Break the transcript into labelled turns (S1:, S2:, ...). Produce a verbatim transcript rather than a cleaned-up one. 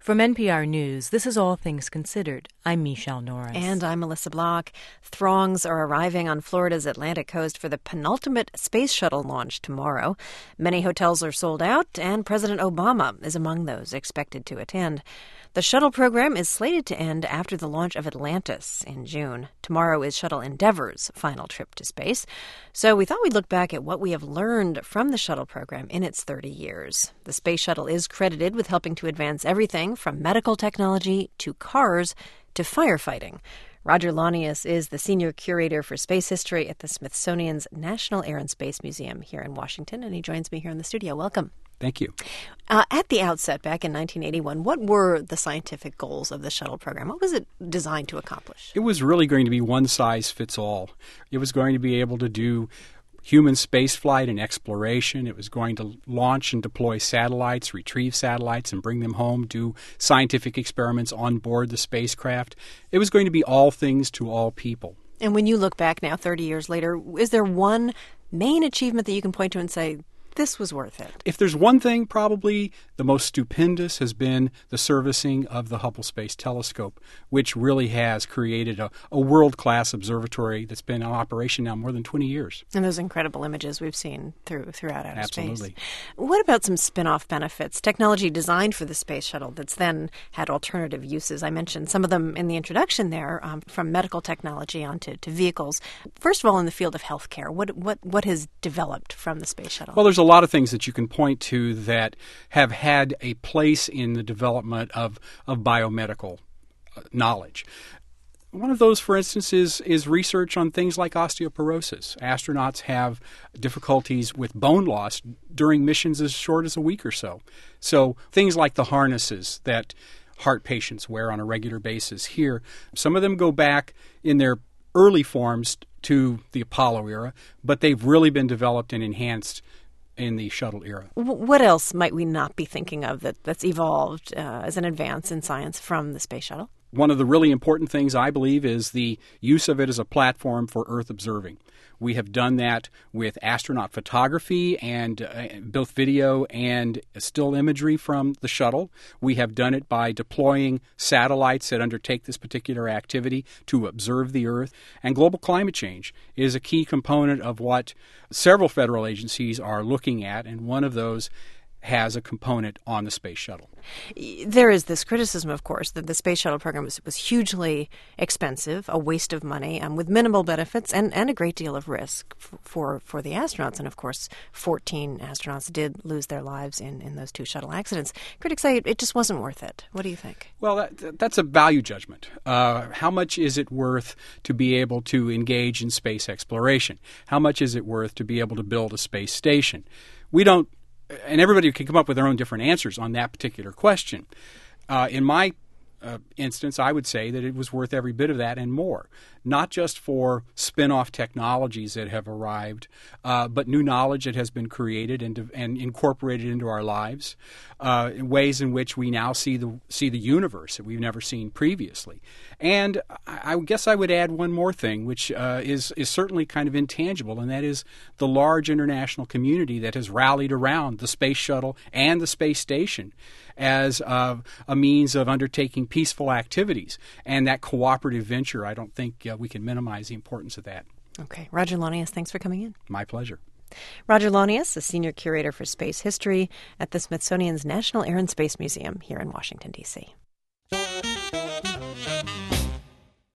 S1: From N P R News, this is All Things Considered. I'm Michelle Norris.
S2: And I'm Melissa Block. Throngs are arriving on Florida's Atlantic coast for the penultimate space shuttle launch tomorrow. Many hotels are sold out, and President Obama is among those expected to attend. The shuttle program is slated to end after the launch of Atlantis in June. Tomorrow is Shuttle Endeavour's final trip to space. So we thought we'd look back at what we have learned from the shuttle program in its thirty years. The space shuttle is credited with helping to advance everything from medical technology to cars to firefighting. Roger Launius is the senior curator for space history at the Smithsonian's National Air and Space Museum here in Washington, and he joins me here in the studio. Welcome.
S3: Thank you.
S2: Uh, at the outset, back in nineteen eighty-one, what were the scientific goals of the shuttle program? What was it designed to accomplish?
S3: It was really going to be one size fits all. It was going to be able to do human spaceflight and exploration. It was going to launch and deploy satellites, retrieve satellites, and bring them home, do scientific experiments on board the spacecraft. It was going to be all things to all people.
S2: And when you look back now, thirty years later, is there one main achievement that you can point to and say, this was worth it?
S3: If there's one thing, probably the most stupendous has been the servicing of the Hubble Space Telescope, which really has created a, a world-class observatory that's been in operation now more than twenty years.
S2: And those incredible images we've seen through throughout outer
S3: Absolutely.
S2: space. What about some spin-off benefits? Technology designed for the space shuttle that's then had alternative uses. I mentioned some of them in the introduction there, um, from medical technology onto to vehicles. First of all, in the field of healthcare, what what what has developed from the space shuttle?
S3: Well, there's a lot of things that you can point to that have had a place in the development of, of biomedical knowledge. One of those, for instance, is, is research on things like osteoporosis. Astronauts have difficulties with bone loss during missions as short as a week or so. So things like the harnesses that heart patients wear on a regular basis here, some of them go back in their early forms to the Apollo era, but they've really been developed and enhanced in the shuttle era.
S2: What else might we not be thinking of that, that's evolved uh, as an advance in science from the space shuttle?
S3: One of the really important things, I believe, is the use of it as a platform for Earth observing. We have done that with astronaut photography and uh, both video and still imagery from the shuttle. We have done it by deploying satellites that undertake this particular activity to observe the Earth. And global climate change is a key component of what several federal agencies are looking at, and one of those has a component on the space shuttle.
S2: There is this criticism, of course, that the space shuttle program was, was hugely expensive, a waste of money, um, with minimal benefits and, and a great deal of risk f- for for the astronauts. And, of course, fourteen astronauts did lose their lives in, in those two shuttle accidents. Critics say it just wasn't worth it. What do you think?
S3: Well, that, that's a value judgment. Uh, how much is it worth to be able to engage in space exploration? How much is it worth to be able to build a space station? We don't And everybody can come up with their own different answers on that particular question. Uh, in my uh, instance, I would say that it was worth every bit of that and more, not just for spin-off technologies that have arrived, uh, but new knowledge that has been created and, and incorporated into our lives, uh, in ways in which we now see the see the universe that we've never seen previously. And I, I guess I would add one more thing, which uh, is is certainly kind of intangible, and that is the large international community that has rallied around the space shuttle and the space station as uh, a means of undertaking peaceful activities. And that cooperative venture, I don't think uh, we can minimize the importance of that.
S2: Okay. Roger Launius, thanks for coming in.
S3: My pleasure.
S2: Roger Launius, a senior curator for space history at the Smithsonian's National Air and Space Museum here in Washington, D C